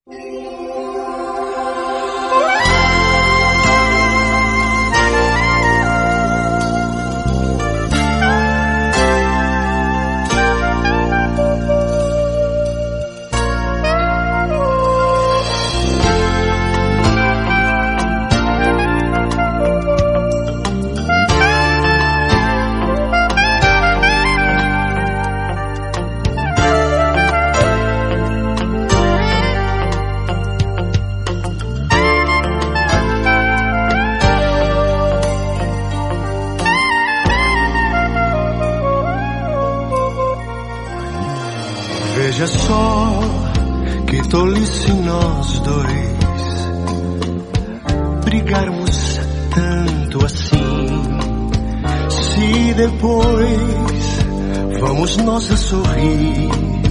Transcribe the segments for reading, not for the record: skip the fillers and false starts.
Veja só que tolice nós dois brigarmos tanto assim. Se depois vamos nós a sorrir,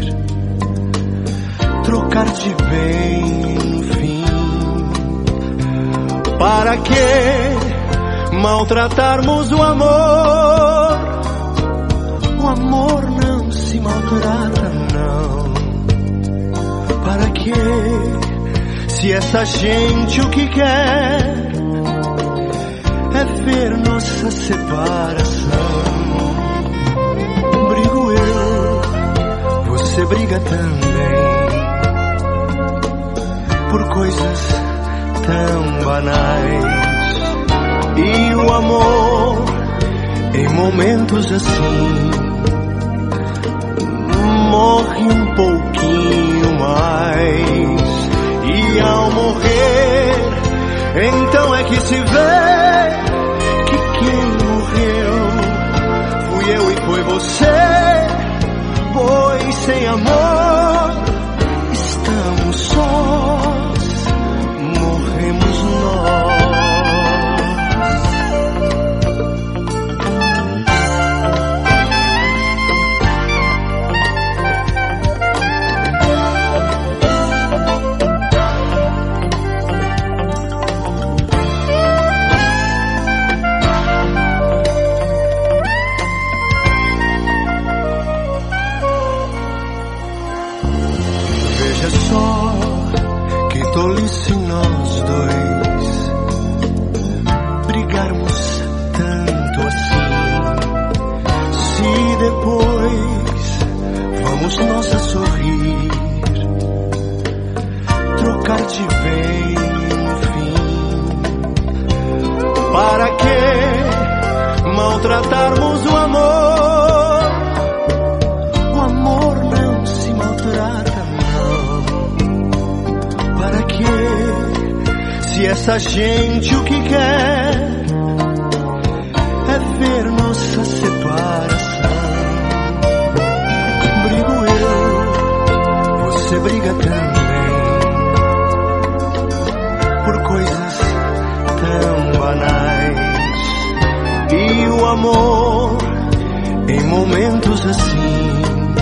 trocar de bem no fim. Para que maltratarmos o amor? O amor não se maltrata, não. Para que, se essa gente o que quer é ver nossa separação? Brigo eu, você briga também, por coisas tão banais. E o amor, em momentos assim, morre um pouquinho mais. E ao morrer, então é que se vê que quem morreu fui eu e foi você. Pois sem amor estamos sós, morremos nós. Veja só que tolice nós dois brigarmos tanto assim. Se depois vamos nós a sorrir, trocar de bem no fim. Para que maltratarmos o amor? O amor não se maltrata, se essa gente o que quer é ver nossa separação. Brigo eu, você briga também, por coisas tão banais. E o amor, em momentos assim,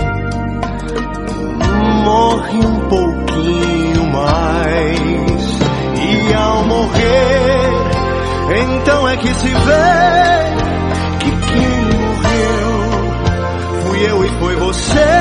morre um pouquinho mais. E ao morrer, então é que se vê que quem morreu fui eu e foi você.